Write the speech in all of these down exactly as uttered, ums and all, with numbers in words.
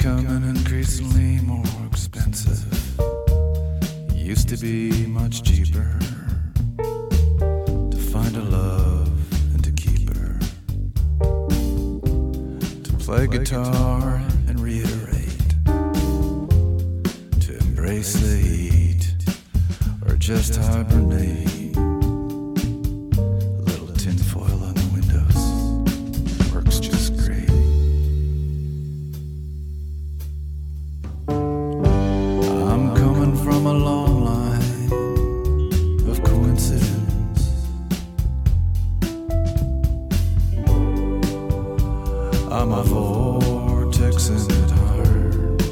becoming increasingly more expensive. Used to be much cheaper to find a love and to keep her, to play guitar and reiterate, to embrace the heat or just hibernate. A little tinfoil on the windows works just great. I'm coming from a long line of coincidence. I'm a vortex in it hard.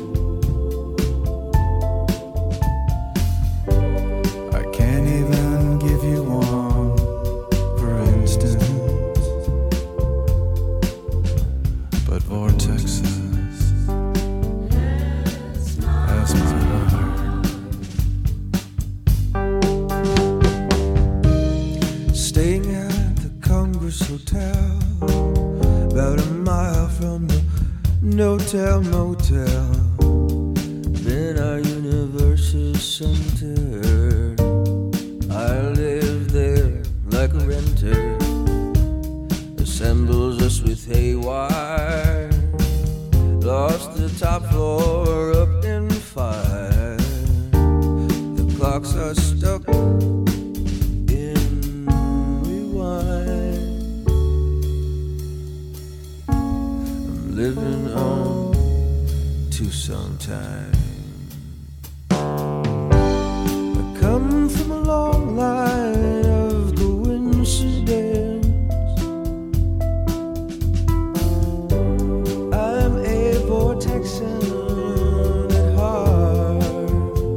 I can't even give you one, for instance, but vortexes, that's my heart. Staying at the Congress Hotel, about a mile from the no-tell motel. Then our Universal Center, I live there like a renter, assembles us with haywire. Lost the top floor up in fire. The clocks are stuck in rewind. I'm living on Tucson time. I come from a long line of coincidence. I'm a vortexan at heart.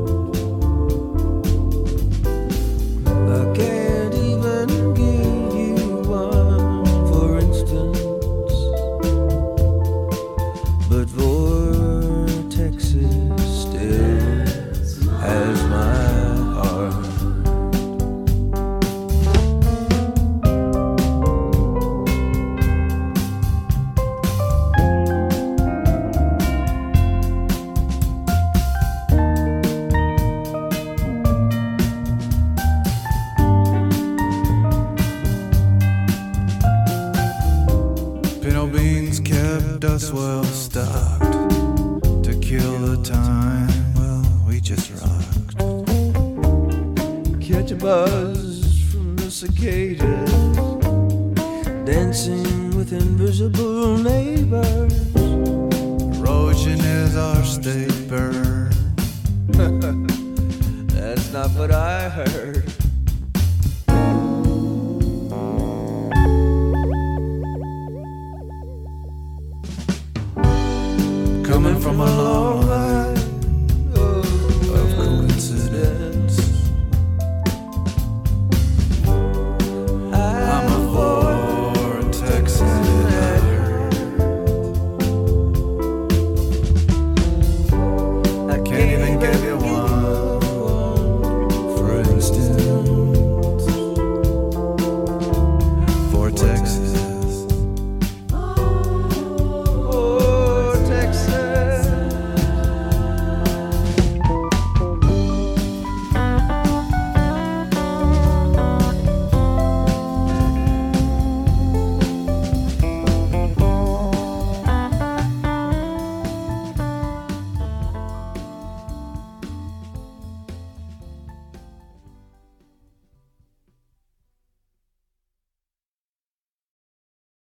I can't even give you one, for instance, but vortexes still has my heart. Pinto beans kept us well stocked. To kill the time, well, we just rocked. Catch a buzz from the cicadas, dancing with invisible neighbors. Erosion is our state burn. That's not what I heard.